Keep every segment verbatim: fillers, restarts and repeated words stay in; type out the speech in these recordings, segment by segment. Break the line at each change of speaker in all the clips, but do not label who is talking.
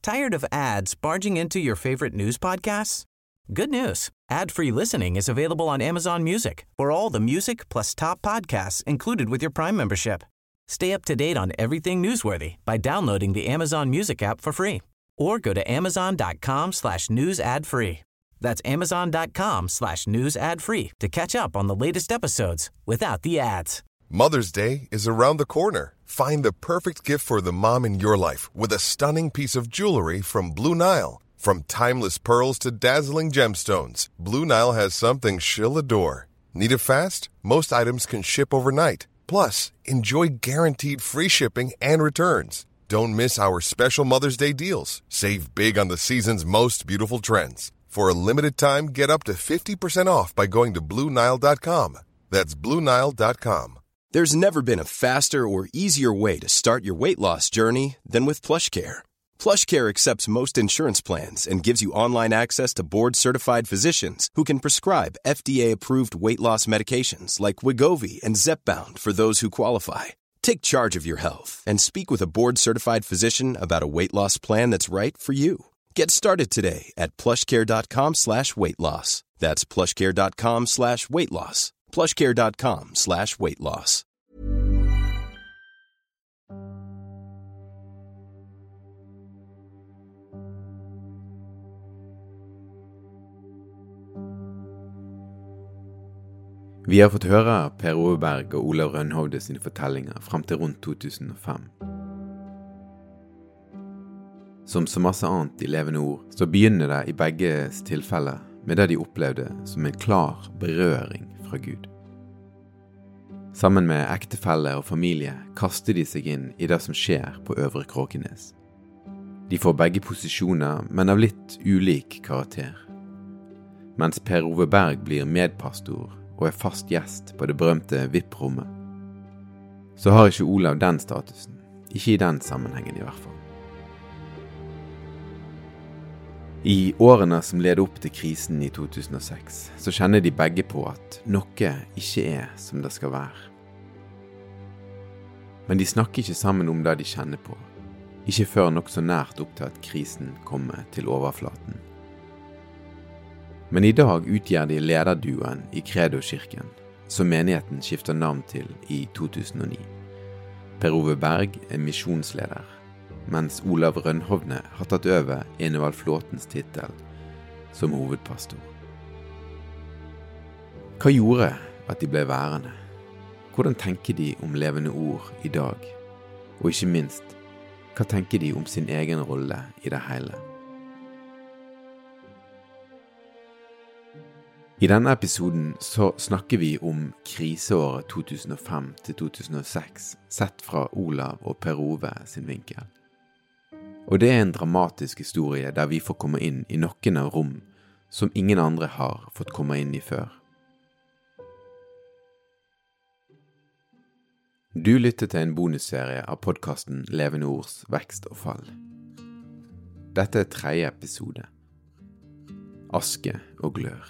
Tired of ads barging into your favorite news podcasts? Good news. Ad-free listening is available on Amazon Music for all the music plus top podcasts included with your Prime membership. Stay up to date on everything newsworthy by downloading the Amazon Music app for free or go to amazon.com slash news ad free. That's amazon.com slash news ad free to catch up on the latest episodes without the ads.
Mother's Day is around the corner. Find the perfect gift for the mom in your life with a stunning piece of jewelry from Blue Nile. From timeless pearls to dazzling gemstones, Blue Nile has something she'll adore. Need it fast? Most items can ship overnight. Plus, enjoy guaranteed free shipping and returns. Don't miss our special Mother's Day deals. Save big on the season's most beautiful trends. For a limited time, get up to fifty percent off by going to Blue Nile dot com. That's Blue Nile dot com.
There's never been a faster or easier way to start your weight loss journey than with PlushCare. PlushCare accepts most insurance plans and gives you online access to board-certified physicians who can prescribe F D A-approved weight loss medications like Wegovy and Zepbound for those who qualify. Take charge of your health and speak with a board-certified physician about a weight loss plan that's right for you. Get started today at plushcare.com slash weight loss. That's plushcare.com slash weight loss. plushcare.com slash weight loss.
Vi har fått høre Per Ove Berg og Olav Rønhovde sine fortellinger frem til rundt to tusen og fem. Som så masse annet i levende ord, så begynner det i begges tilfeller med det de opplevde som en klar berøring fra Gud. Sammen med ektefelle og familie kaster de seg inn i det som skjer på Øvre Kråkenes. De får begge posisjoner, men av litt ulik karakter. Mens Per Ove Berg blir medpastor og er fast gjest på det berømte V I P-rommet, så har ikke Olav den statusen, ikke i den sammenhengen i hvert fall. I årene som led opp til krisen i to tusen og seks, så kjenner de begge på at noe ikke er som det skal være. Men de snakker ikke sammen om det de kjenner på, ikke før nok så nært opp til at krisen kommer til overflaten. Men i dag utgjør de lederduen i Credo-kirken, som menigheten skifter navn til i to tusen og ni. Per Ove Berg er misjonsleder, mens Olav Rønhovde har tatt over Enevald Flåtens titel som hovedpastor. Hva gjorde at de ble værende? Hvordan tenker de om levende ord i dag? Og ikke minst, hva tenker de om sin egen rolle i det hele? I denne episoden så snakker vi om kriseåret to tusen og fem til to tusen og seks, sett fra Olav og Per Ove sin vinkel. Og det er en dramatisk historie der vi får komme inn i noen av rom som ingen andre har fått komme inn i før. Du lytter til en bonusserie av podcasten Levende Ords Vekst og Fall. Dette er tredje episode. Aske og glør.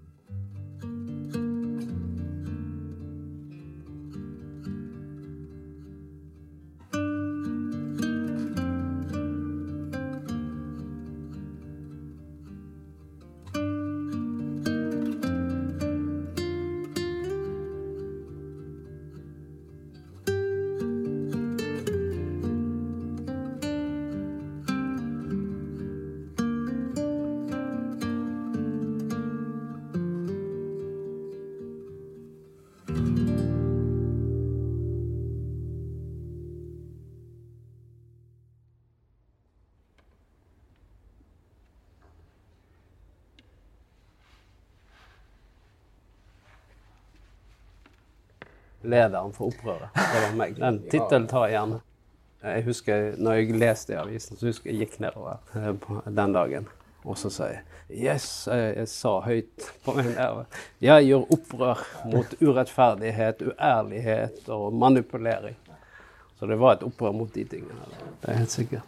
Lederen for opprøret, det var meg. Den titelen tar jeg gjerne. Jeg husker, når jeg leste i avisen, så husker jeg gikk nedover på den dagen. Og så sa jeg, yes, jeg sa høyt på min ære. Jeg gjør opprør mot urettferdighet, uærlighet og manipulering. Så det var et opprør mot de tingene. Det er helt sikkert.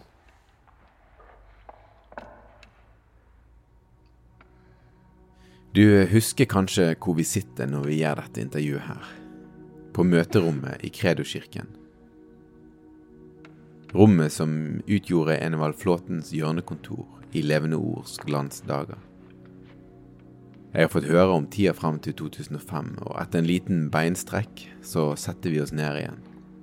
Du husker kanskje hvor vi sitter når vi gjør dette intervjuet her. På møterommet i Credo-kirken. Rommet som utgjorde Enevald Flåtens hjørnekontor i Levende Ords glansdager. Jeg har fått høre om tida frem til to tusen og fem, og etter en liten beinstrekk så setter vi oss ned igjen.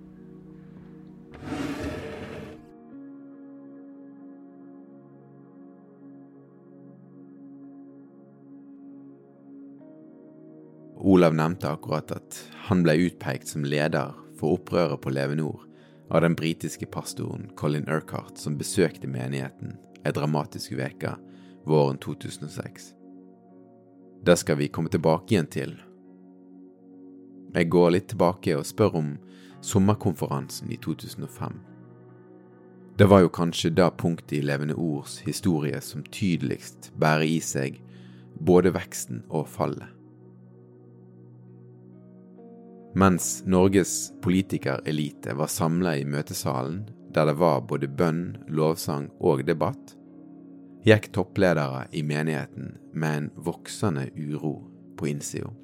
Olav nevnte akkurat at han ble utpekt som leder for opprøret på Levende Ord av den britiske pastoren Colin Urquhart, som besøkte menigheten en dramatisk veke våren to tusen og seks. Det skal vi komme tilbake igjen til. Jeg går litt tilbake og spør om sommerkonferansen i to tusen og fem. Det var jo kanskje det punktet i Levende Ords historie som tydeligst bærer i seg både veksten og fallet. Mens Norges politikerelite var samlet i møtesalen, der det var både bønn, lovsang og debatt, gikk toppledere i menigheten med en voksende uro på innsiden.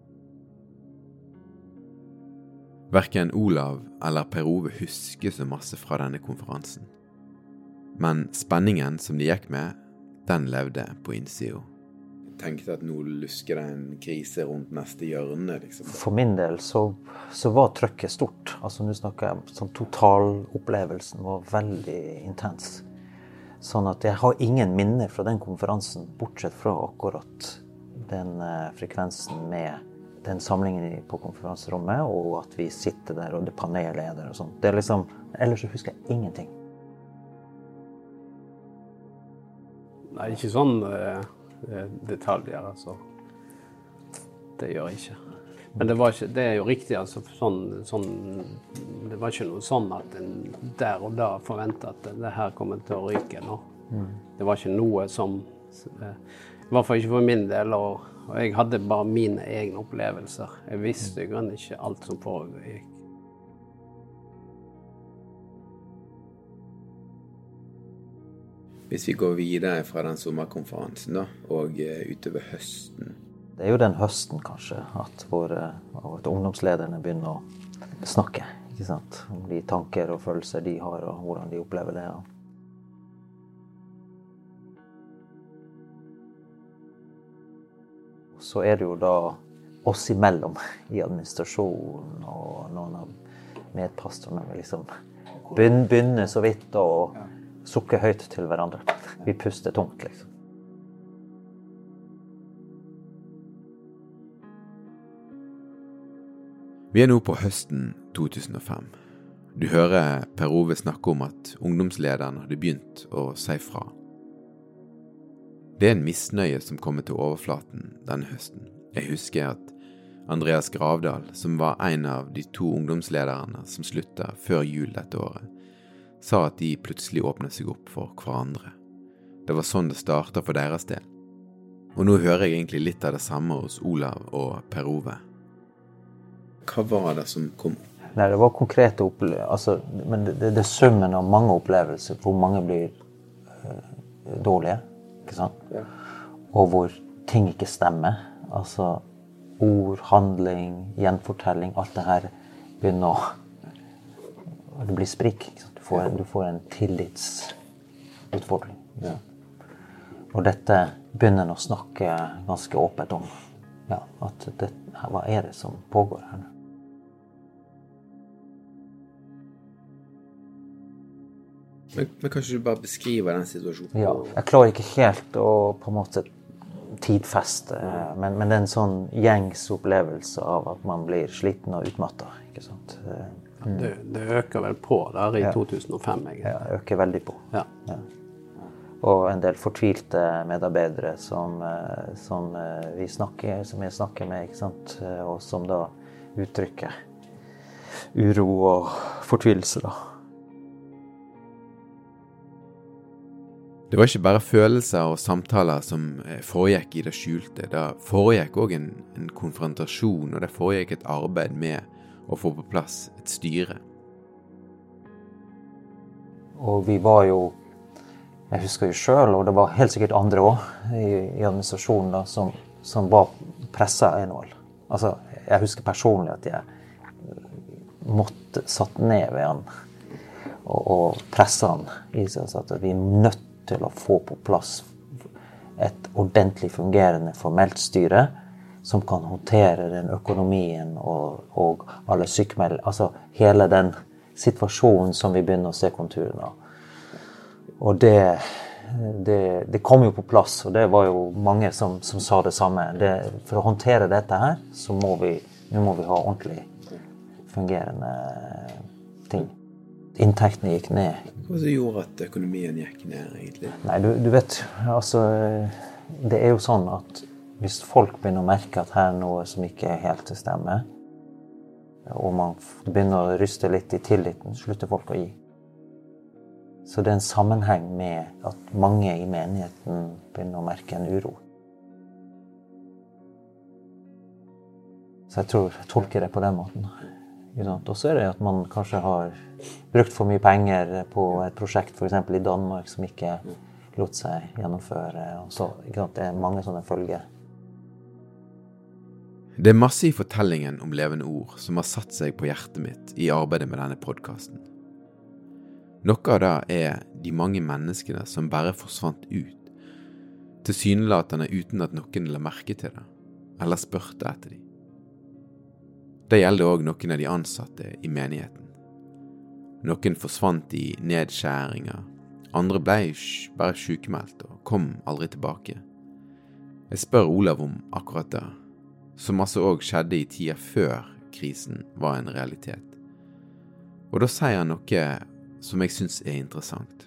Hverken Olav eller Per Ove husker så masse fra denne konferansen. Men spenningen som de gikk med, den levde på innsiden. Tenkte at nå lusker det en krise rundt neste hjørne, liksom.
For min del så, så var trykket stort. Altså nå snakker jeg sånn totalopplevelsen var veldig intens. Sånn at jeg har ingen minner fra den konferansen, bortsett fra akkurat den eh, frekvensen med den samlingen på konferanserommet, og at vi sitter der, og det panelleder og sånt. Det er liksom, ellers så husker jeg ingenting.
Nei, ikke sånn eh, detaljer, altså. Det gjør jeg ikke. Men det, var ikke, det er jo riktig, altså, sånn, sånn, det var ikke noe sånn at en der og da forventet at det her kommer til å ryke nå. Mm. Det var ikke noe som, i hvert fall ikke for min del, og, og jeg hadde bare mine egne opplevelser. Jeg visste jo ikke alt som foregikk.
Hvis vi går videre fra den sommerkonferansen da, og utover høsten.
Det er jo den høsten kanskje, at våre at ungdomslederne begynner å snakke, ikke sant? Om de tanker og følelser de har, og hvordan de opplever det. Ja. Så er det jo da oss imellom i administrasjonen og noen av medpastorene vi liksom begynner så vidt å sukke høyt til hverandre. Vi puster tungt, liksom.
Vi er nå på høsten to tusen og fem. Du hører Per Ove snakke om at ungdomslederen hadde begynt å si fra. Det er en misnøye som kommer til overflaten denne høsten. Jeg husker at Andreas Gravdal, som var en av de to ungdomslederne som sluttet før jul dette året, sa at de plutselig åpnet seg opp for hverandre. Det var sånn det startet for deres del. Og nå hører jeg egentlig litt av det samme hos Olav og Per Ove. Hva var det som kom?
Nei, det var konkrete opplevelser, altså, men det, det er summen av mange opplevelser, hvor mange blir uh, dårlige, ikke sant? Ja. Og hvor ting ikke stemmer. Altså, ord, handling, gjenfortelling, alt det her begynner å, det blir sprik, ikke sant? Du får, du får en tillitsutfordring. Ja. Og dette begynner å snakke ganske åpent om. Ja, at det, hva er det som pågår her nå?
Men, men kanskje du bare beskriver den situasjonen?
Ja, jeg klarer ikke helt å på en måte tidfeste, men, men det er en sånn gjengs opplevelse av at man blir sliten og utmattet, ikke sant?
Mm. Det, det øker vel på der i ja. to tusen og fem, egentlig.
Ja, det øker veldig på.
Ja.
Ja. Og en del fortvilte medarbeidere som, som vi snakker, som jeg snakker med, ikke sant? Og som da uttrykker uro og fortvilelse da.
Det var ikke bare følelser og samtaler som foregikk i det skjulte. Det foregikk også en, en konfrontasjon, og det foregikk et arbeid med å få på plass et styre.
Og vi var jo, jeg husker jo selv, og det var helt sikkert andre også i, i administrasjonen da, som, som var presset av Enevald. Altså, jeg husker personlig at jeg måtte satt ned ved han og, og pressene i seg, at vi er nødt til å få på plass et ordentlig fungerende formelt styre som kan håndtere den økonomien og, og alle sykemeldinger, altså hele den situasjonen som vi begynner å se konturen av. Og det, det, det kom jo på plass, og det var jo mange som, som sa det samme. Det, for å håndtere dette her, så må vi, nå må vi ha ordentlig fungerende ting. Inntektene gikk ned.
Hva som gjorde at økonomien gikk ned egentlig?
Nei, du, du vet, altså, det er jo sånn at hvis folk begynner å merke at her er noe som ikke er helt til stemme, og man begynner å ryste litt i tilliten, slutter folk å gi. Så det er en sammenheng med at mange i menigheten begynner å merke en uro. Så jeg tror jeg tolker det på den måten. Og så er det at man kanskje har brukt for mye penger på et prosjekt, for eksempel i Danmark, som ikke lot seg gjennomføre. Og så, det er mange sånne følger.
Det er masse i fortellingen om levende ord som har satt seg på hjertet mitt i arbeidet med denne podcasten. Noe av det er de mange menneskene som bare forsvant ut, tilsynelatende uten at noen la merke til det, eller spørte etter dem. Det gjelder også noen av de ansatte i menigheten. Noen forsvant i nedskjæringer, andre ble bare sykemeldt og kom aldri tilbake. Jeg spør Olav om akkurat det, som altså også skjedde i tida før krisen var en realitet. Og da sier han noe som jeg synes er interessant.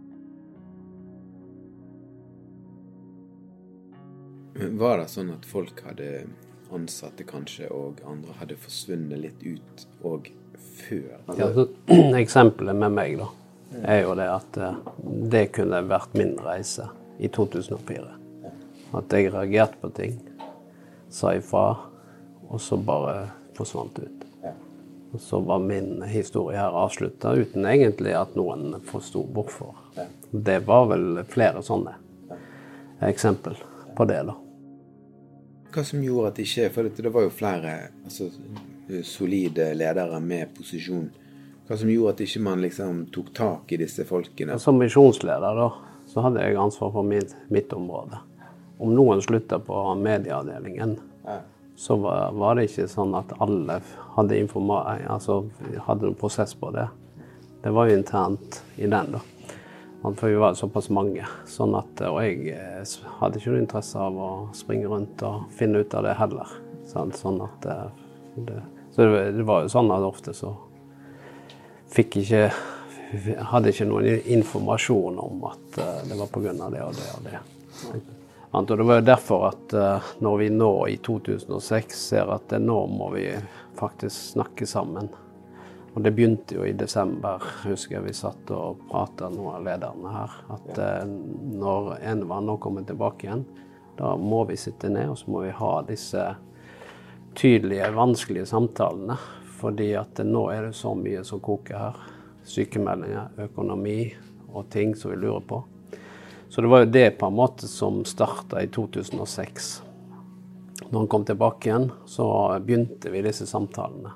Var det sånn at folk hadde ansatte kanskje, og andre hadde forsvunnet litt ut og før?
Ja, så, eksempelet med meg da, er jo det at det kunne vært min reise i to tusen og fire. At jeg reagerte på ting, sa ifra, og så bare forsvant ut. Og så var min historie her avsluttet, uten egentlig at noen forstod hvorfor. Det var vel flere sånne eksempel på det da.
Hva som gjorde at det ikke, for det var jo flere altså, solide ledere med posisjon. Hva som gjorde at ikke man liksom tok tak i disse folkene?
Som misjonsleder da, så hadde jeg ansvar for mitt, mitt område. Om noen sluttet på medieavdelingen, ja. Så var, var det ikke sånn at alle hadde, altså, hadde en prosess på det. Det var jo internt i den da. For vi var såpass mange. Sånn at, og jeg hadde ikke noe interesse av å springe rundt og finne ut av det heller. Sånn, sånn at det, så det, det var jo sånn at ofte så fikk ikke, hadde ikke noen informasjon om at det var på grunn av det og det og det. Og det var jo derfor at når vi nå i to tusen og seks ser at nå må vi faktisk snakke sammen. Og det begynte jo i desember, husker jeg vi satt og pratet noen av lederne her, at når Enevand nå kommer tilbake igjen, da må vi sitte ned og så må vi ha disse tydelige, vanskelige samtalene, fordi at nå er det så mye som koker her. Sykemeldinger, økonomi og ting som vi lurer på. Så det var jo det på en måte som startet i to tusen og seks. Når han kom tilbake igjen, så begynte vi disse samtalene.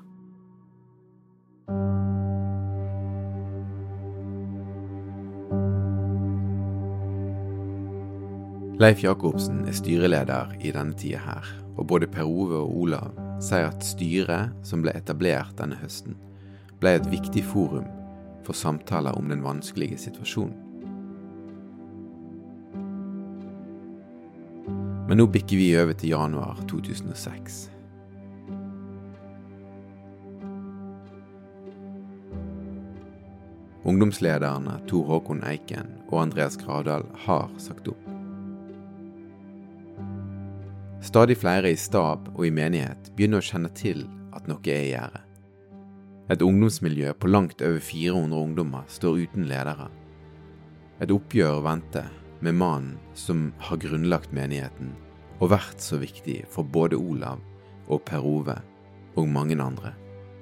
Leif Jakobsen er styreleder i denne tida her, og både Per Ove og Olav sier at styret som ble etablert denne høsten, ble et viktig forum for samtaler om den vanskelige situasjonen. Men nå bikker vi over til januar to tusen og seks. Ungdomslederne Tor Håkon Eiken og Andreas Gravdal har sagt opp. Stadig flere i stab og i menighet begynner å kjenne til at noe er i gjære. Et ungdomsmiljø på langt over fire hundre ungdommer står uten ledere. Et oppgjør venter med mannen som har grunnlagt menigheten og vært så viktig for både Olav og Per Ove og mange andre.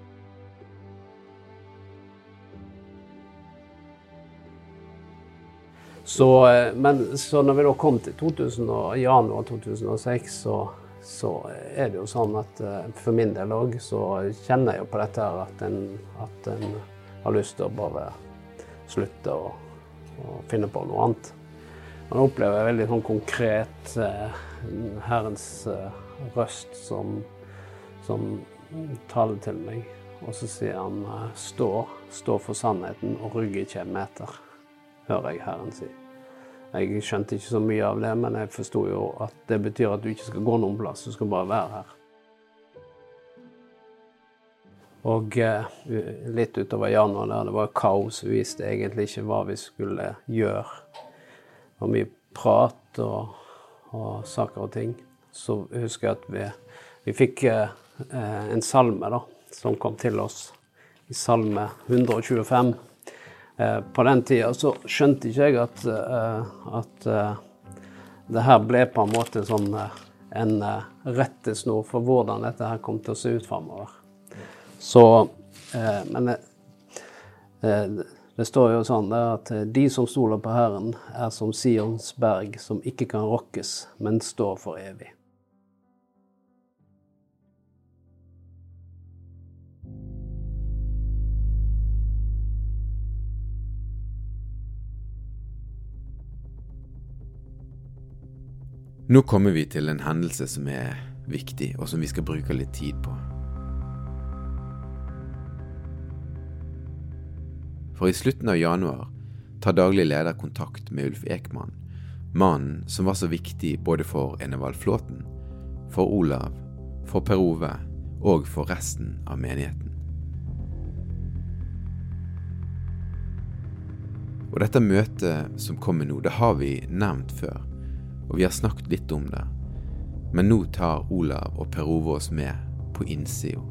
Så, men, så når vi da kom til to tusen og, januar to tusen og seks, så, så er det jo sånn at for min del også, så kjenner jeg jo på dette her at en, at en har lyst til å bare slutte å, å finne på noe annet. Man opplever veldig sånn konkret eh, Herrens eh, røst som, som taler til meg. Og så sier han, stå, stå for sannheten og rygge ikke en meter, hører jeg Herren si. Jeg skjønte ikke så mye av det, men jeg forstod jo at det betyr at du ikke skal gå noen plass, du skal bare være her. Og eh, litt utover januar der, det var kaos, vi visste egentlig ikke hva vi skulle gjøre. Det var mye prat og, og saker og ting. Så husker jeg at vi, vi fikk eh, en salme da, som kom til oss i salme hundre tjuefem. Eh, på den tiden så skjønte ikke jeg at, eh, at eh, det her ble på en måte sånn, eh, en eh, rettesnor for hvordan dette her kom til å se ut fremover. Så, eh, men eh, det står jo sånn der at de som stoler på Herren er som Sions berg, som ikke kan rokkes, men står for evig.
Nå kommer vi til en hendelse som er viktig, og som vi skal bruke litt tid på. For i slutten av januar tar daglig leder kontakt med Ulf Ekman, mannen som var så viktig både for Enevald Flåten, for Olav, for Per Ove og for resten av menigheten. Og dette møtet som kommer nå, det har vi nevnt før, og vi har snakket litt om det. Men nå tar Olav og Per Ove oss med på innsiden.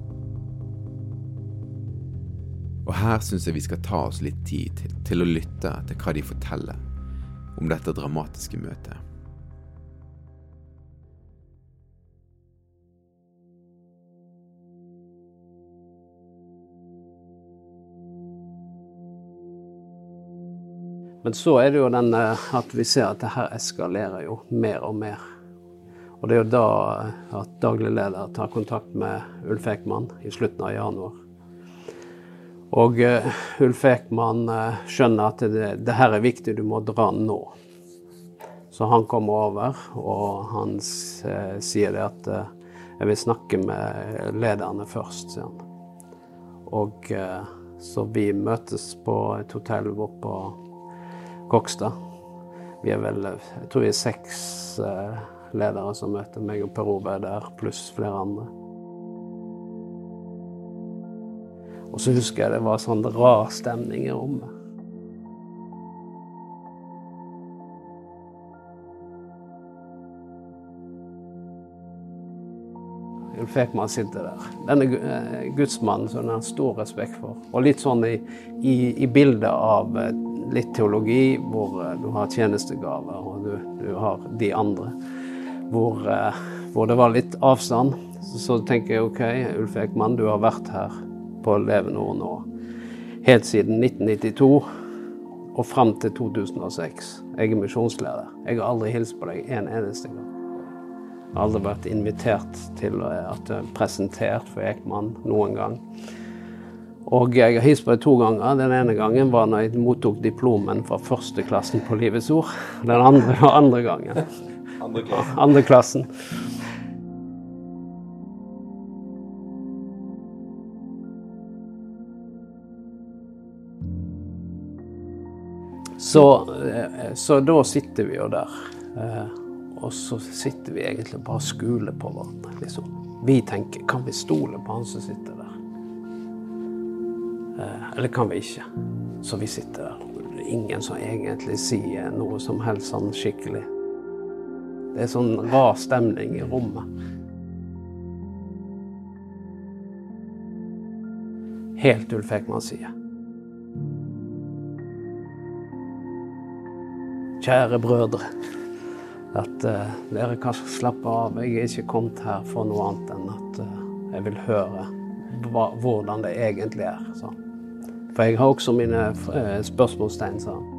Og her synes jeg vi skal ta oss litt tid til, til å lytte til hva de forteller om dette dramatiske møtet.
Men så er det jo den at vi ser at det her eskalerer jo mer og mer. Og det er jo da at daglig leder tar kontakt med Ulf Ekman i slutten av januar. Og uh, Ulf Ekman uh, skjønner at det, det her er viktig, du må dra nå. Så han kommer over, og han uh, sier det at uh, jeg vil snakke med lederne først, sier han. Og uh, så vi møtes på et hotell bort på Kokstad. Vi er vel, jeg tror vi er seks uh, ledere som møter meg, og Per Ove er der, pluss flere andre. Og så husker jeg det var sånn rar stemning i rommet. Ulf Ekman sitter der. Denne gudsmannen som han har stor respekt for. Og litt sånn i, i, i bildet av litt teologi, hvor du har tjenestegaver, og du, du har de andre. Hvor, hvor det var litt avstand. Så, så tenker jeg, ok, Ulf Ekman, du har vært her på Levende Ord nå, helt siden nitten nittito og frem til to tusen og seks. Jeg er misjonsleder. Jeg har aldri hilst på deg en eneste gang. Jeg har aldri vært invitert til at jeg er presentert for Ekman noen gang. Og jeg har hilst på deg to ganger. Den ene gangen var når jeg mottok diplomen fra første klassen på Livets Ord. Den andre var andre gangen.
Andre klassen.
Andre klassen. Så, så da sitter vi jo der, og så sitter vi egentlig bare og skuler på hverandre. Liksom. Vi tenker, kan vi stole på han som sitter der? Eller kan vi ikke? Så vi sitter der, og det er ingen som egentlig sier noe som helst sånn skikkelig. Det er sånn rar stemning i rommet. Helt Ulf Ekman sier. Kjære brødre, at uh, dere kan slappe av. Jeg er ikke kommet her for noe annet enn at uh, jeg vil høre hva, hvordan det egentlig er. Så. For jeg har også mine uh, spørsmålstegn, sa han.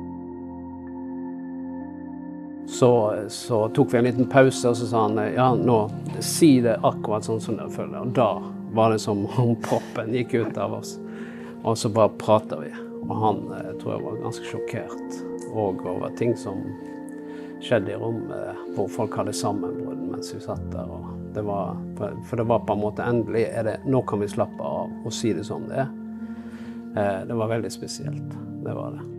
Så, så tok vi en liten pause, og så sa han, ja, nå, si det akkurat sånn som dere føler. Og da var det som om proppen gikk ut av oss. Og så bare prater vi. Og han eh, tror jeg var ganske sjokkert, og over ting som skjedde i rommet hvor folk hadde sammenbrudd mens vi satt der. Og det var, for det var på en måte endelig, er det, nå kan vi slappe av og si det som det er. Eh, det var veldig spesielt, det var det.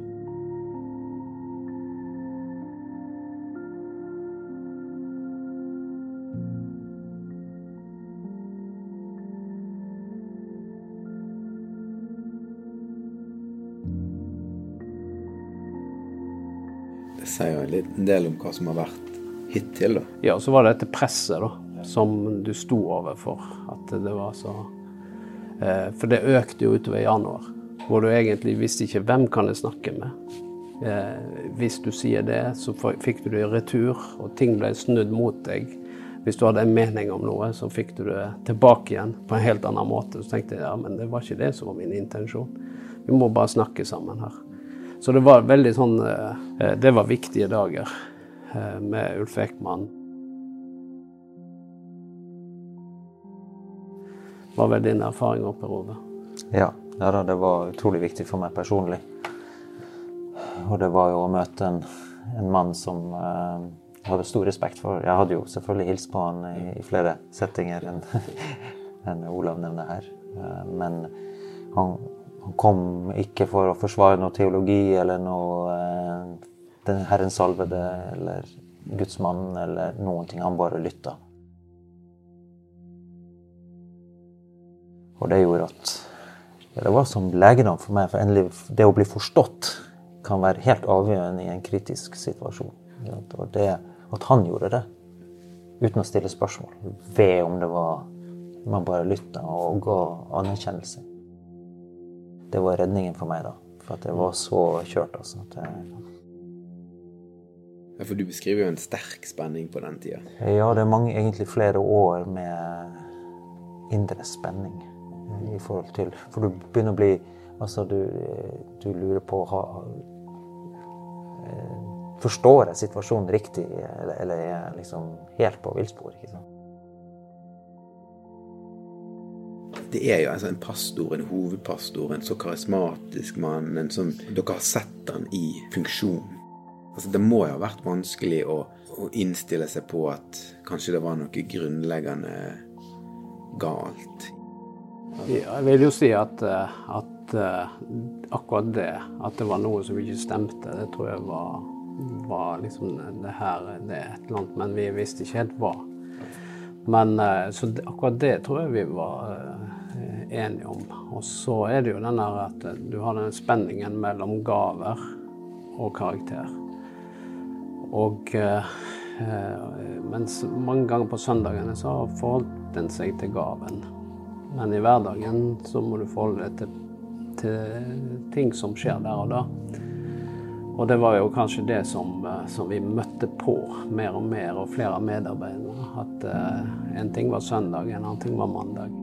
Det sier jo en del om hva som har vært hittil da.
Ja, så var det dette presset da, som du sto overfor, at det var så... Eh, for det økte jo utover i januar, hvor du egentlig visste ikke hvem kan jeg snakke med. Eh, hvis du sier det, så fikk du det i retur, og ting ble snudd mot deg. Hvis du hadde en mening om noe, så fikk du det tilbake igjen på en helt annen måte. Så tenkte jeg, ja, men det var ikke det som var min intensjon. Vi må bare snakke sammen her. Så det var veldig sånn, det var viktige dager med Ulf Ekman. Hva var din erfaring oppe, Ove?
Ja, ja da, det var utrolig viktig for meg personlig. Og det var jo å møte en, en mann som eh, jeg hadde stor respekt for. Jeg hadde jo selvfølgelig hilst på han i, i flere settinger enn, enn Olav nevner her. Eh, men han... Han kom ikke for å forsvare noe teologi eller noe eh, den Herrens salvede eller Guds mann eller noen ting. Han bare lyttet. Og det gjorde at ja, det var som legedom for meg, for endelig det å bli forstått kan være helt avgjørende i en kritisk situasjon. Og det at han gjorde det uten å stille spørsmål, ved om det var man bare lyttet og ga anerkjennelse. Det var redningen for meg da, for at det var så kjørt. Altså, at jeg...
Ja, for du beskriver jo en sterk spenning på den tiden.
Ja, det er mange, egentlig flere år med indre spenning i forhold til, for du begynner å bli, altså du, du lurer på, ha, forstår jeg situasjonen riktig, eller, eller er jeg liksom helt på villspor, ikke sant?
Det er jo altså en pastor, en hovedpastor, en så karismatisk mann, en som dere har sett han i funksjon. Altså det må jo ha vært vanskelig å, å innstille seg på at kanskje det var noe grunnleggende galt.
Ja, jeg vil jo si at, at akkurat det, at det var noe som ikke stemte, det tror jeg var, var liksom det her, det er et eller annet, men vi visste ikke helt hva. Men så det, akkurat det tror jeg vi var enige om. Og så er det jo den der at du har den spenningen mellom gaver og karakter. Og eh, mens mange ganger på søndagene så forholdt den seg til gaven. Men i hverdagen så må du forholde deg til, til ting som skjer der og da. Og det var jo kanskje det som, som vi møtte på mer og mer, og flere av medarbeiderne. At uh, en ting var søndag, en annen ting var mandag.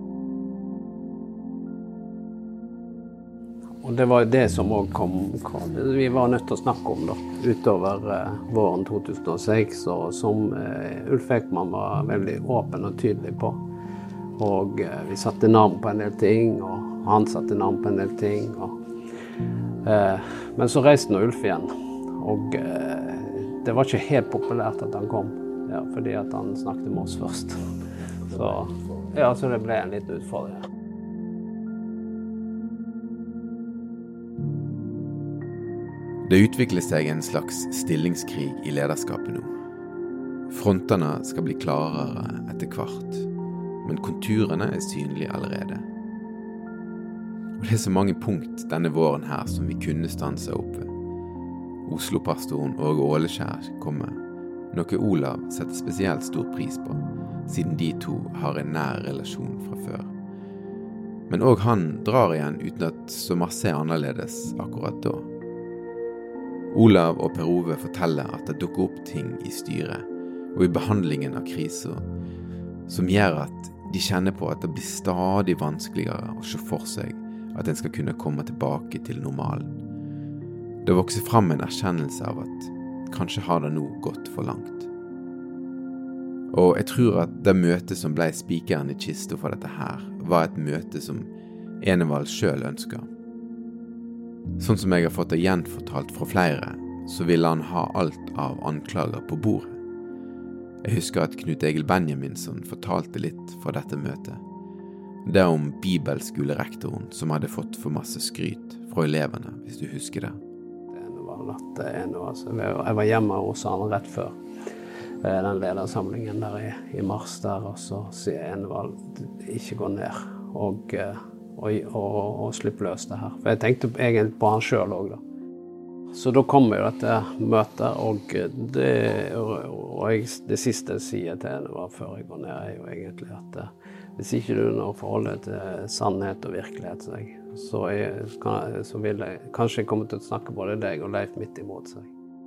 Og det var det som også kom, kom vi var nødt til å snakke om da, utover uh, våren to tusen og seks, og som uh, Ulf Ekman var veldig åpen og tydelig på. Og uh, vi satte navn på en del ting, og han satte navn på en del ting, og Eh, men så reiste nå Ulf igjen, og eh, det var ikke helt populært at han kom, ja, fordi at han snakket med oss først. Så, ja, så det ble en liten utfordring.
Det utvikler seg en slags stillingskrig i lederskapet nå. Frontene skal bli klarere etter hvert, men konturene er synlige allerede. Og det er så mange punkt denne våren her som vi kunne stanse opp ved. Oslo-pastoren Åge Åleskjær kommer, noe Olav setter spesielt stor pris på, siden de to har en nær relasjon fra før. Men også han drar igjen uten at så masse er annerledes akkurat da. Olav og Per Ove forteller at det dukker opp ting i styret og i behandlingen av kriser som gjør at de kjenner på at det blir stadig vanskeligere å se for seg at en skal kunne komme tilbake til normalen. Det vokser fram en erkjennelse av at kanskje har det nå gått for langt. Og jeg tror at det møtet som ble spikeren i kista for dette her, var et møte som Enevald selv ønsket. Sånn som jeg har fått det gjenfortalt fra flere, så ville han ha alt av anklager på bordet. Jeg husker at Knut Egil Benjaminsson fortalte litt fra dette møtet. Det om bibelskolerektoren som hadde fått for masse skryt fra elevene, hvis du husker det.
Det var natt en, altså. Jeg var hjemme hos han rett før den ledersamlingen der i, i mars der, og så sier Enevald ikke gå ned og, og, og, og slippe løs det her. For jeg tenkte egentlig på han selv også da. Så da kommer jo dette møtet, og det, og jeg, det siste jeg sier til Enevald før jeg går ned er jo egentlig at hvis ikke du nå forholder til sannhet og virkelighet, så, jeg, så, jeg, kan, så vil jeg kanskje komme til å snakke både deg og Leif midt imot seg.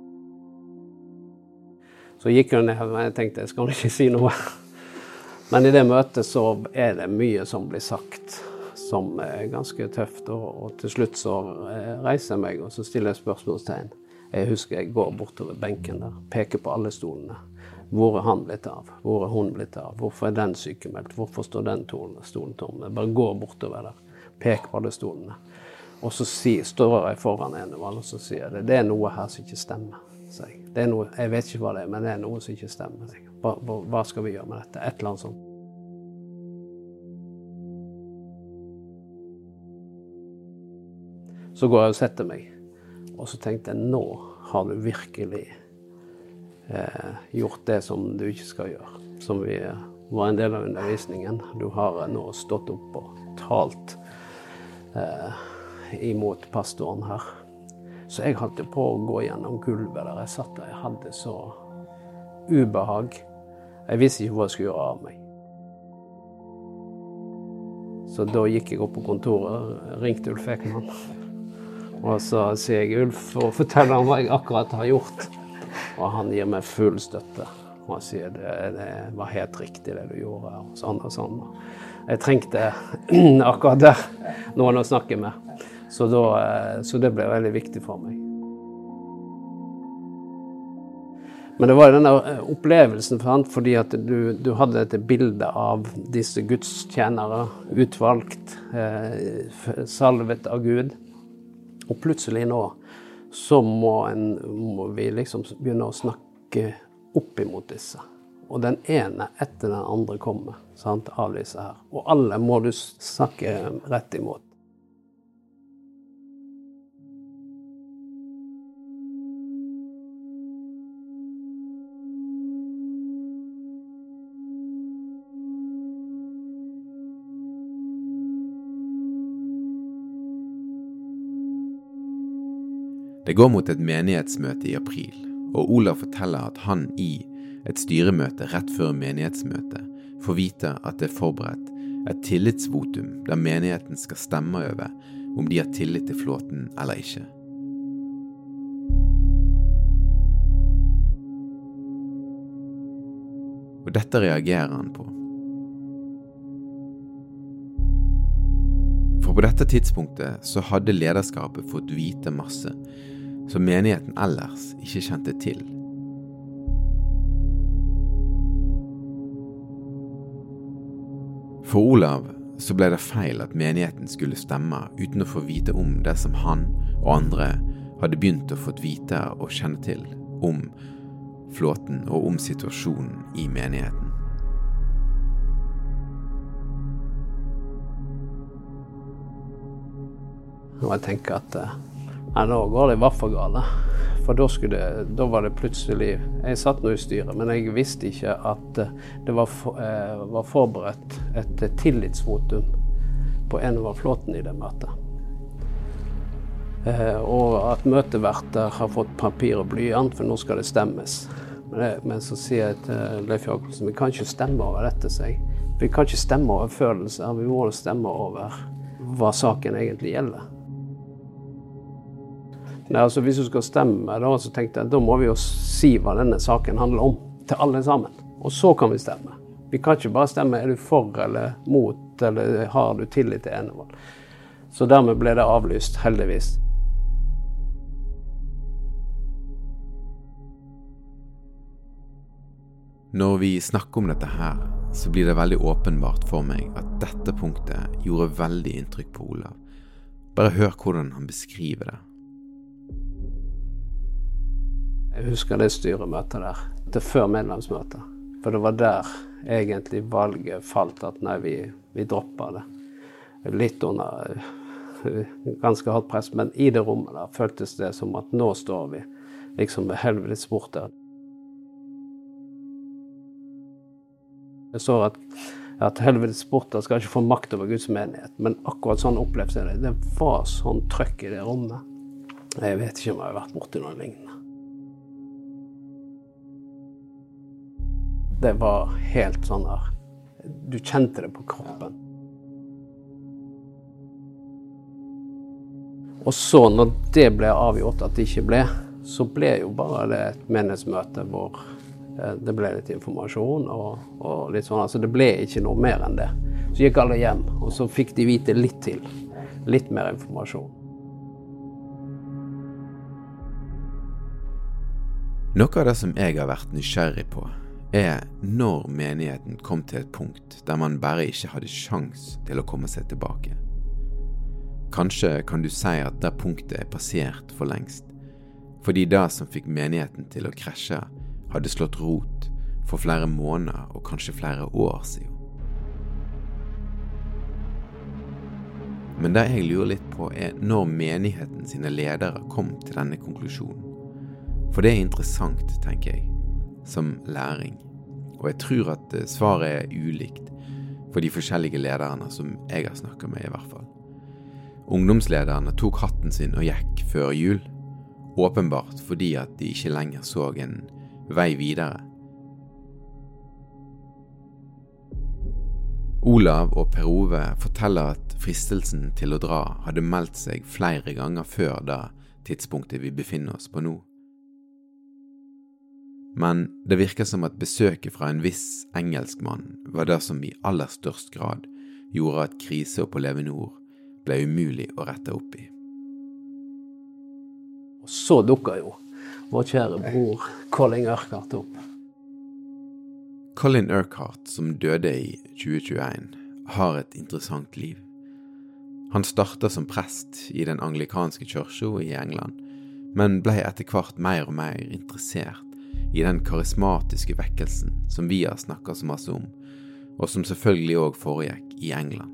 Så gikk jeg ned, men jeg tenkte jeg skal ikke si noe. Men i det møtet så er det mye som blir sagt, som er ganske tøft, og, og til slutt så reiser jeg meg, og så stiller jeg spørsmålstegn. Jeg husker jeg går bortover benken der, peker på alle stolene. Hvor er han blitt av? Hvor er hun blitt av? Hvorfor er den sykemeldt? Hvorfor står den stolen tom? Jeg bare går bortover der, peker på alle stolene. Og så si, står jeg foran Enevald, og så sier jeg det, det er noe her som ikke stemmer. Jeg. Det er noe, jeg vet ikke hva det er, men det er noe som ikke stemmer. Hva, hva skal vi gjøre med dette? Et eller annet sånt. Så går jeg og setter meg, og så tenkte jeg, nå har du virkelig eh, gjort det som du ikke skal gjøre. Som vi var en del av undervisningen. Du har nå stått opp og talt eh, imot pastoren her. Så jeg hadde på å gå gjennom gulvet der jeg satt der. Jeg hadde så ubehag. Jeg visste ikke hva jeg skulle gjøre av meg. Så da gikk jeg opp på kontoret, ringte Ulf Ekman. Og så sier jeg Ulf og forteller om hva jeg akkurat har gjort. Og han gir meg full støtte. Og han sier det, det var helt riktig det du gjorde. Og sånn og sånn. Jeg trengte akkurat der noen å snakke med. Så, da, så det ble veldig viktig for meg. Men det var denne opplevelsen for han, fordi at du, du hadde dette bildet av disse gudstjenere, utvalgt, eh, salvet av Gud. Og plutselig nå, så må, en, må vi liksom begynne å snakke opp imot disse. Og den ene etter den andre kommer, sant, av disse her. Og alle må du snakke rett imot.
Det går mot et menighetsmøte i april, og Olav forteller at han i et styremøte rett før menighetsmøtet får vite at det er forberedt et tillitsvotum der menigheten skal stemme over om de har tillit til flåten eller ikke. Og dette reagerer han på. For på dette tidspunktet så hadde lederskapet fått vite masse som menigheten ellers ikke kjente til. For Olav så ble det feil at menigheten skulle stemme uten å få vite om det som han og andre hadde begynt å få vite og kjenne til om flåten og om situasjonen i menigheten.
Og jeg tenker at ja, nå går det i hvert fall gale. For da, skulle, da var det plutselig, jeg satt nå i styret, men jeg visste ikke at det var, for, eh, var forberedt et tillitsvotum på Enevald flåten i det møtet. Eh, og at møteverter har fått papir og blyant, for nå skal det stemmes. Men, det, men så sier jeg til Leif Jacobsen, vi kan ikke stemme over dette, seg. Vi kan ikke stemme over følelser, vi må stemme over hva saken egentlig gjelder. Nei, altså hvis du skal stemme, da, så tenkte jeg, da må vi jo si hva denne saken handler om, til alle sammen. Og så kan vi stemme. Vi kan ikke bare stemme, er du for eller mot, eller har du tillit til Enevald. Så dermed ble det avlyst, heldigvis.
Når vi snakker om dette her, så blir det veldig åpenbart for meg at dette punktet gjorde veldig inntrykk på Olav. Bare hør hvordan han beskriver det.
Jeg husker det styremøtet der, det før medlemsmøtet. For det var der egentlig valget falt at nei, vi, vi dropper det. Litt under ganske hardt press, men i det rommet der føltes det som at nå står vi liksom ved helvetes bort der. Jeg så at, at helvetes borter skal ikke få makt over Guds menighet, men akkurat sånn opplevelse det. Det var sånn trøkk i det rommet. Jeg vet ikke om jeg har vært borte i noe lignende. Det var helt sånn her. Du kjente det på kroppen. Og så når det ble avgjort at det ikke ble, så ble jo bare det et menighetsmøte hvor det ble litt informasjon og, og litt sånn. Altså det ble ikke noe mer enn det. Så gikk alle hjem, og så fikk de vite litt til. Litt mer informasjon.
Noe av det som jeg har vært nysgjerrig på, er når menigheten kom til et punkt der man bare ikke hadde sjans til å komme seg tilbake. Kanskje kan du si at det punktet er passert for lengst, fordi det som fikk menigheten til å krasje hadde slått rot for flere måneder og kanskje flere år siden. Men det jeg lurer litt på er når menigheten sine ledere kom til denne konklusjonen. For det er interessant, tenker jeg, som læring. Og jeg tror at svaret er ulikt for de forskjellige lederne som jeg har snakket med i hvert fall. Ungdomslederne tok hatten sin og gikk før jul, åpenbart fordi at de ikke lenger så en vei videre. Olav og Per Ove forteller at fristelsen til å dra hadde meldt seg flere ganger før det tidspunktet vi befinner oss på nå. Men det virker som at besøket fra en viss engelskmann var det som i aller størst grad gjorde at krise på Levenord ble umulig å rette opp i.
Og så dukker jo vår kjære bror Colin Urquhart opp.
Colin Urquhart, som døde i tjue tjueen, har et interessant liv. Han startet som prest i den anglikanske kirken i England, men ble etter hvert mer og mer interessert i den karismatiske vekkelsen som vi har snakket så masse om, og som selvfølgelig også foregikk i England.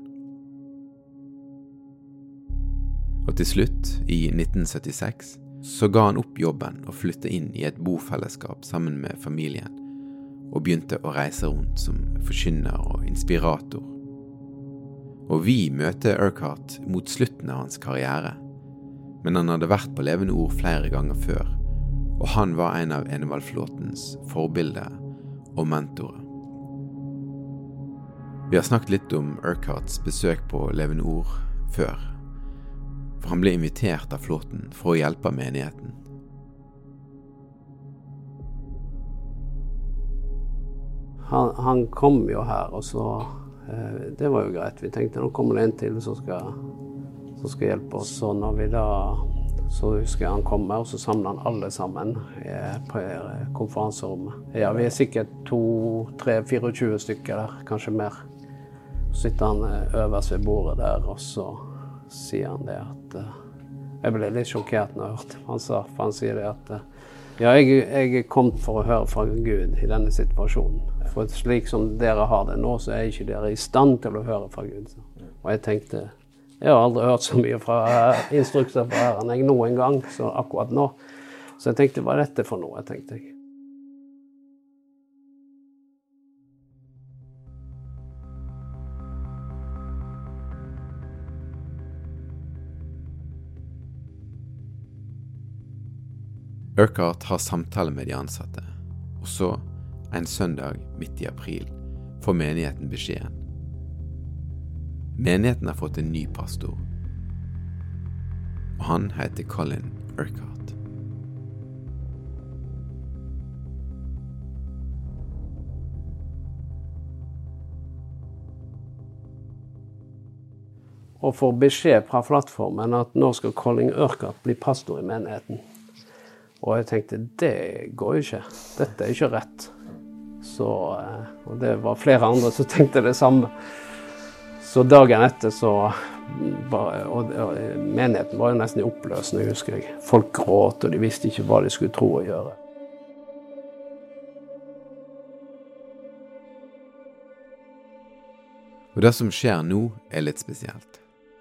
Og til slutt, i nitten syttiseks, så ga han opp jobben og flyttet inn i et bofellesskap sammen med familien, og begynte å reise rundt som forkynner og inspirator. Og vi møtte Urquhart mot slutten av hans karriere, men han hadde vært på Levenord flere ganger før, og han var en av Enevald-flåtens forbilder og mentorer. Vi har snakket litt om Urquharts besøk på Levenord før, for han ble invitert av flåten for å hjelpe menigheten.
Han, han kom jo her, og så, eh, det var jo greit. Vi tenkte, nå kommer det en til som skal, som skal hjelpe oss. Så når vi da, så husker jeg han kommer, og så samler han alle sammen eh, på eh, konferanserommet. Ja, vi er sikkert to, tre, fireogtjue stykker der, kanskje mer. Så sitter han eh, øverst ved bordet der, og så sier han det at eh, jeg ble litt sjokkert når jeg hørte. Han sa, for han sier det at eh, ja, jeg, jeg er kommet for å høre fra Gud i denne situasjonen. For slik som dere har det nå, så er ikke dere i stand til å høre fra Gud. Og jeg tenkte, jeg har aldri hørt så mye fra instrukser fra Herren jeg noen gang, så akkurat nå. Så jeg tenkte, hva er dette for noe, tenkte jeg.
Urquhart har samtale med de ansatte, og så, en søndag midt i april, får menigheten beskjeden. Menigheten har fått en ny pastor, og han heter Colin Urquhart.
Og får beskjed fra plattformen at nå skal Colin Urquhart bli pastor i menigheten. Og jeg tenkte, det går jo ikke. Dette er ikke rett. Så, og det var flere andre som tenkte det samme. Så dagen etter så, bare, og, og menigheten var jo nesten i oppløsning, husker jeg. Folk gråt, og de visste ikke hva de skulle tro å gjøre.
Og det som skjer nå er litt spesielt.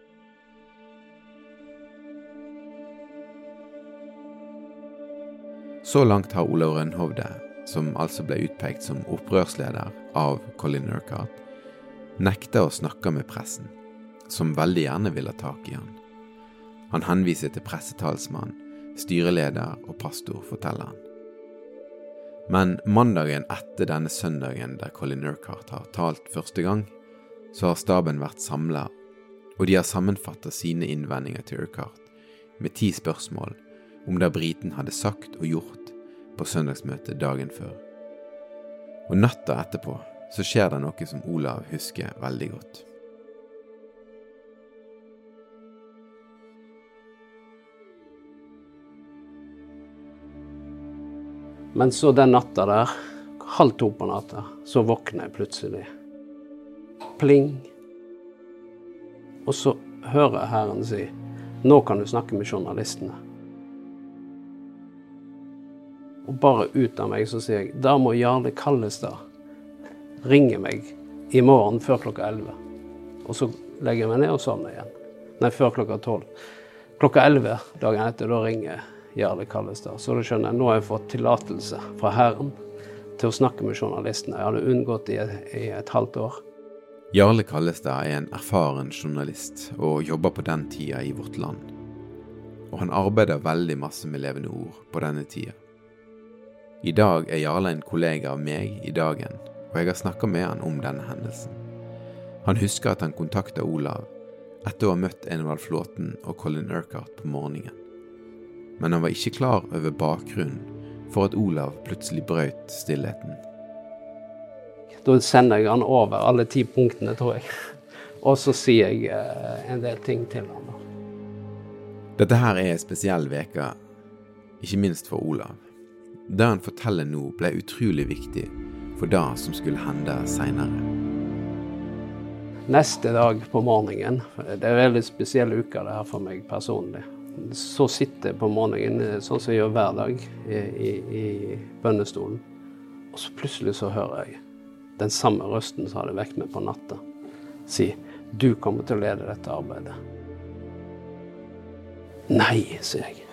Så langt har Olav Rønhovde, som altså ble utpekt som opprørsleder av Colin Urquhart, nekta å snakke med pressen, som veldig gjerne ville ha tak i han. Han henviser til pressetalsmann, styreleder og pastor, forteller han. Men mandagen etter denne søndagen der Colin Urquhart har talt første gang, så har staben vært samlet, og de har sammenfattet sine innvendinger til Urquhart med ti spørsmål om det briten hadde sagt og gjort på søndagsmøtet dagen før. Og natta etterpå så skjer det noe som Olav husker veldig godt.
Men så den natta der, halv to på natta, så våkner jeg plutselig. Pling. Og så hører jeg Herren si, nå kan du snakke med journalistene. Og bare ut av meg så sier jeg, da må Jarle Kallestad ringe meg i morgen før klokka elleve. Og så legger jeg meg ned og sovner igjen. Nei, før klokka tolv. Klokka elleve dagen etter, da ringer Jarle Kallestad. Så da skjønner jeg, nå har jeg fått tillatelse fra Herren til å snakke med journalistene. Jeg hadde unngått i et, i et halvt år.
Jarle Kallestad er en erfaren journalist og jobber på den tida i vårt land. Og han arbeider veldig masse med levende ord på denne tida. I dag er Jarle en kollega av meg i Dagen, og jeg har snakket med han om denne hendelsen. Han husker at han kontaktet Olav etter å ha møtt Envald Flåten og Colin Urquhart på morgenen. Men han var ikke klar over bakgrunnen for at Olav plutselig brøt stillheten.
Da sender jeg han over alle ti punktene, tror jeg. Og så sier jeg eh, en del ting til han. Da.
Dette her er en spesiell veke, ikke minst for Olav. Det han forteller nå ble utrolig viktig for det som skulle hende senere.
Neste dag på morgenen, det er en veldig spesiell uke det her for meg personlig. Så sitter jeg på morgenen, sånn som jeg gjør hver dag, i, i, i bønnestolen. Og så plutselig så hører jeg den samme røsten som hadde vekt meg på natta, si, du kommer til å lede dette arbeidet. Nei, sier jeg.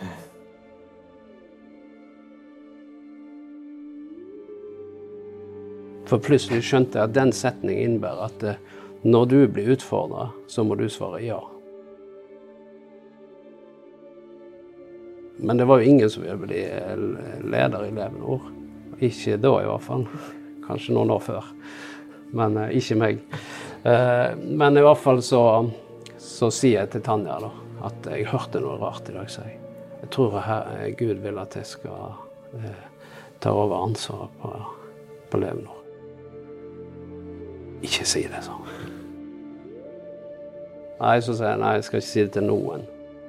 For plutselig skjønte jeg at den setningen innebærer at når du blir utfordret, så må du svare ja. Men det var jo ingen som ville bli leder i levende ord. Ikke da i hvert fall. Kanskje noen år før. Men eh, ikke meg. Eh, men i hvert fall så, så sier jeg til Tanja da, at jeg hørte noe rart i dag, sier jeg. Jeg tror her, Gud vil at jeg skal eh, ta over ansvaret på, på levende ord. Ikke si det sånn. Nei, så sier jeg, nei, jeg skal ikke si det til noen.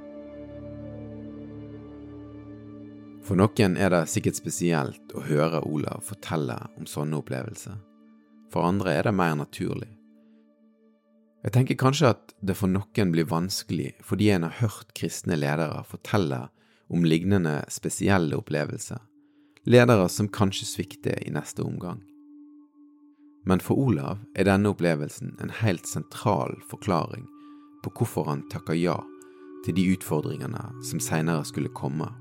For noen er det sikkert spesielt å høre Olav fortelle om sånne opplevelser. For andre er det mer naturlig. Jeg tenker kanskje at det for noen blir vanskelig fordi en har hørt kristne ledere fortelle om lignende spesielle opplevelser. Ledere som kanskje svikter i neste omgang. Men for Olav er denne opplevelsen en helt sentral forklaring på hvorfor han takker ja til de utfordringene som senere skulle komme.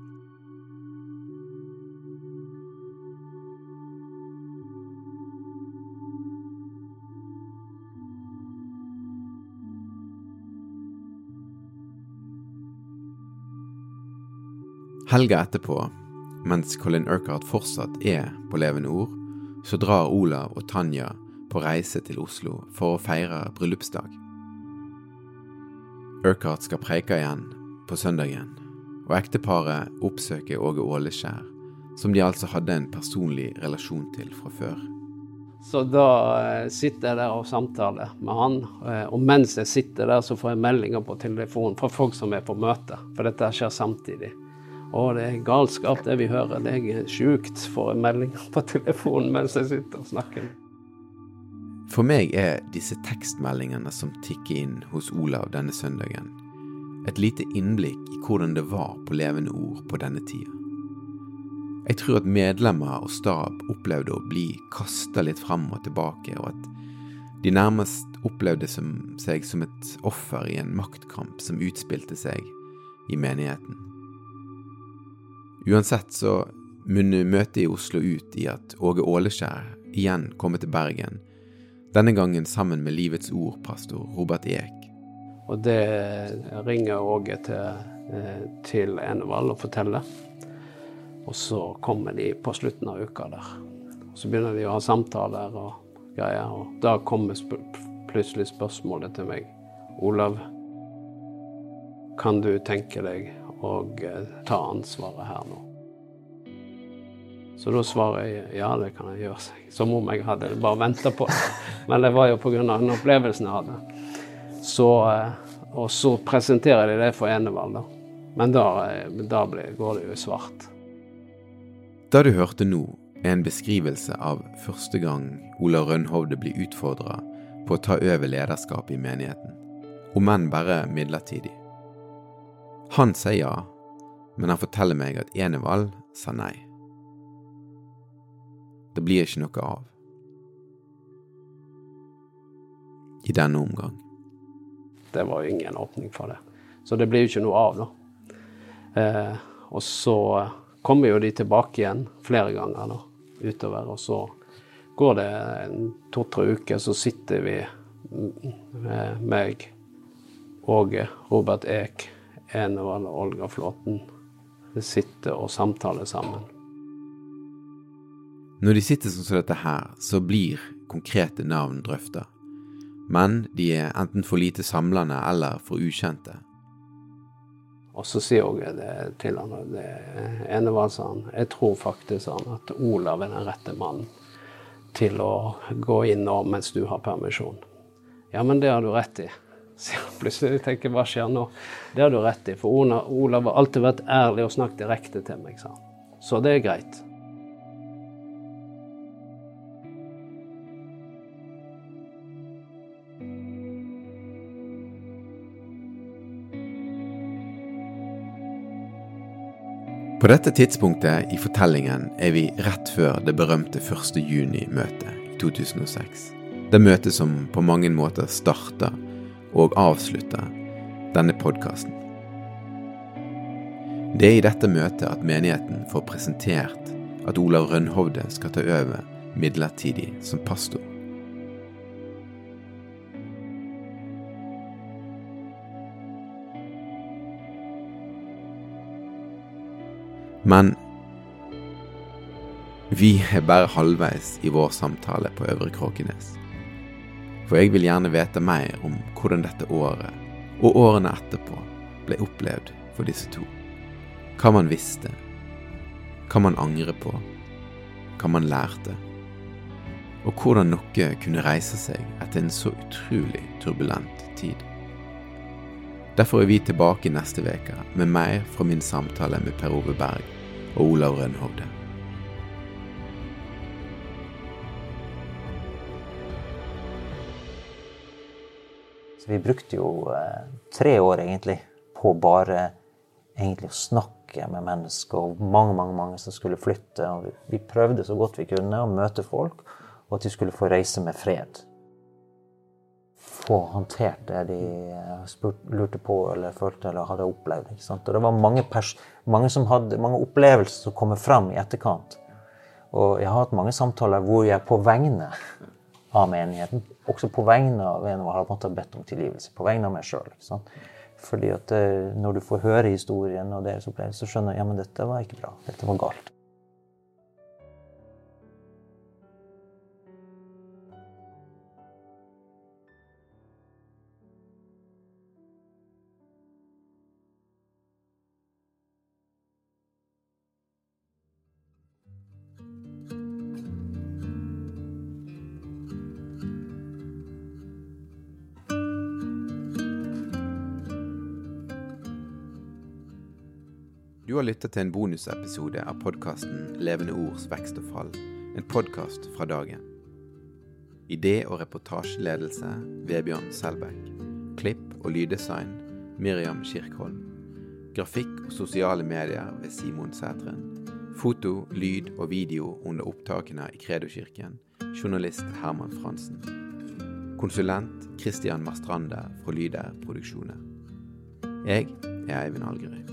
Helga etterpå, mens Colin Urquhart fortsatt er på levende ord, så drar Olav og Tanja på reise til Oslo for å feire bryllupsdag. Urquhart skal preike igjen på søndagen, og ekteparet oppsøker Åge Åleskjær, som de altså hadde en personlig relasjon til fra før.
Så da sitter jeg der og samtaler med han, og mens jeg sitter der så får jeg meldinger på telefonen fra folk som er på møte, for dette skjer samtidig. Og det er galskap det vi hører, det er sjukt for en melding på telefonen mens jeg sitter og snakker.
For meg er disse tekstmeldingene som tikker inn hos Olav denne søndagen et lite innblikk i hvordan det var på levende ord på denne tida. Jeg tror at medlemmer og stab opplevde å bli kastet litt frem og tilbake, og at de nærmest opplevde som, seg som et offer i en maktkamp som utspilte seg i menigheten. Uansett så munner møtet i Oslo ut i at Åge Åleskjær igjen kommer til Bergen, denne gangen sammen med Livets Ord-pastor Robert Ek.
Og det ringer Åge til, til Enevald og forteller. Og så kommer de på slutten av uka der. Så begynner de å ha samtaler og greier, og da kommer sp- plutselig spørsmålet til meg. Olav, kan du tenke deg å ta ansvaret her nå? Så da svarer jeg, ja, det kan jeg gjøre seg. Som om jeg hadde bare ventet på det. Men det var jo på grunn av den opplevelsen jeg hadde. Så, og så presenterer de det for Enevald da. Men da, da ble, går det jo svart.
Da du hørte nå er en beskrivelse av første gang Olav Rønhovde blir utfordret på å ta over lederskapet i menigheten, om enn bare midlertidig. Han sier ja, men han forteller meg at Enevald sa nei. Det blir ikke noe av. I denne omgang.
Det var jo ingen åpning for det. Så det blir jo ikke noe av da. Eh, og så kommer jo de tilbake igjen flere ganger da, utover. Og så går det en to-tre uker, så sitter vi med meg, Åge, Robert Ek, Enevald og Olga Flåten. Vi sitter og samtaler sammen.
Når de sitter sånn som dette her, så blir konkrete navn drøftet. Men de er enten for lite samlende eller for ukjente.
Og så sier Åge det til han, det Enevald sa han, jeg tror faktisk han, at Olav er den rette mannen til å gå inn nå mens du har permisjon. Ja, men det har du rett i. Så jeg plutselig tenker, hva skjer nå? Det har du rett i, for Olav har alltid vært ærlig og snakket direkte til meg, sa han. Så det er greit.
På dette tidspunktet i fortellingen er vi rett før det berømte første juni-møtet i to tusen og seks. Det møtet som på mange måter starter og avslutter denne podcasten. Det er i dette møtet at menigheten får presentert at Olav Rønhovde skal ta over midlertidig som pastor. Men vi er bare halvveis i vår samtale på Øvre Kråkenes. For jeg vil gjerne vite mer om hvordan dette året, og årene etterpå, ble opplevd for disse to. Hva man visste, hva man angrer på, hva man lærte, og hvordan noe kunne reise seg etter en så utrolig turbulent tid. Derfor er vi tilbake neste veke med mer fra min samtale med Per Ove Berg og Olav Rønhovde.
Så vi brukte jo eh, tre år egentlig på bare egentlig å snakke med mennesker, og mange, mange, mange som skulle flytte. Og vi, vi prøvde så godt vi kunne å møte folk, og at de skulle få reise med fred. Få håndtert det de spurt, lurte på eller følte eller hadde opplevd. Ikke sant? Og det var mange, pers- mange, som hadde, mange opplevelser som kommer frem i etterkant. Og jeg har hatt mange samtaler hvor jeg på vegne av menigheten, også på vegne av en som har måttet bedt om tilgivelse, på vegne av meg selv. Ikke sant? Fordi at når du får høre historien og deres opplevelse, så skjønner jeg, ja, men dette var ikke bra, dette var galt.
Du har lyttet til en bonusepisode av podcasten Levende Ords vekst og fall, en podcast fra dagen. Idé- og reportasjeledelse Vebjørn Selbekk. Klipp og lyddesign Miriam Kirkholm. Grafikk og sosiale medier ved Simon Sætren. Foto, lyd og video under opptakene i Kredokirken. Journalist Herman Fransen. Konsulent Christian Mastrande fra Lyder Produksjoner. Jeg er Eivind Algerøy.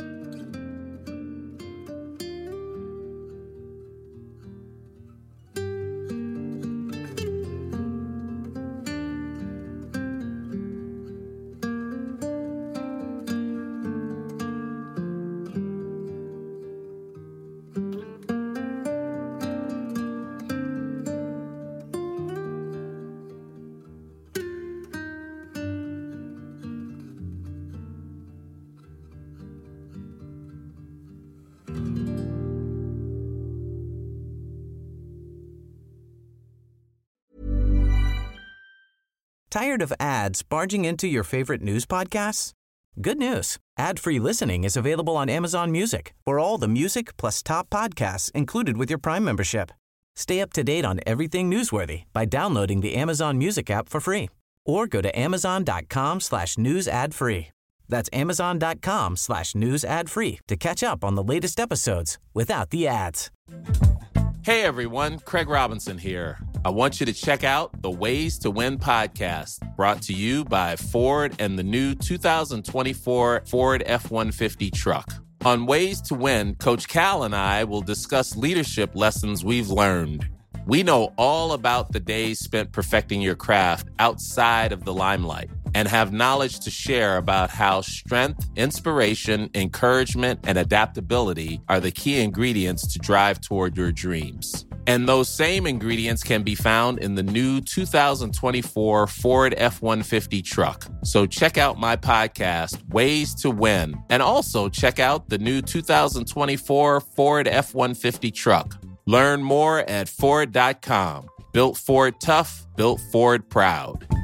Tired of ads barging into your favorite news podcasts? Good news. Ad-free listening is available on Amazon Music for all the music plus top podcasts included with your Prime membership. Stay up to date on everything newsworthy by downloading the Amazon Music app for free or go to amazon.com slash news ad free. That's amazon.com slash news ad free to catch up on the latest episodes without the ads.
Hey everyone, Craig Robinson here. I want you to check out the Ways to Win podcast, brought to you by Ford and the new two thousand twenty-four Ford F one fifty truck. On Ways to Win, Coach Cal and I will discuss leadership lessons we've learned. We know all about the days spent perfecting your craft outside of the limelight and have knowledge to share about how strength, inspiration, encouragement, and adaptability are the key ingredients to drive toward your dreams. And those same ingredients can be found in the new two thousand twenty-four Ford F one fifty truck. So check out my podcast, Ways to Win, and also check out the new two thousand twenty-four Ford F one fifty truck. Learn more at Ford dot com. Built Ford tough, built Ford proud.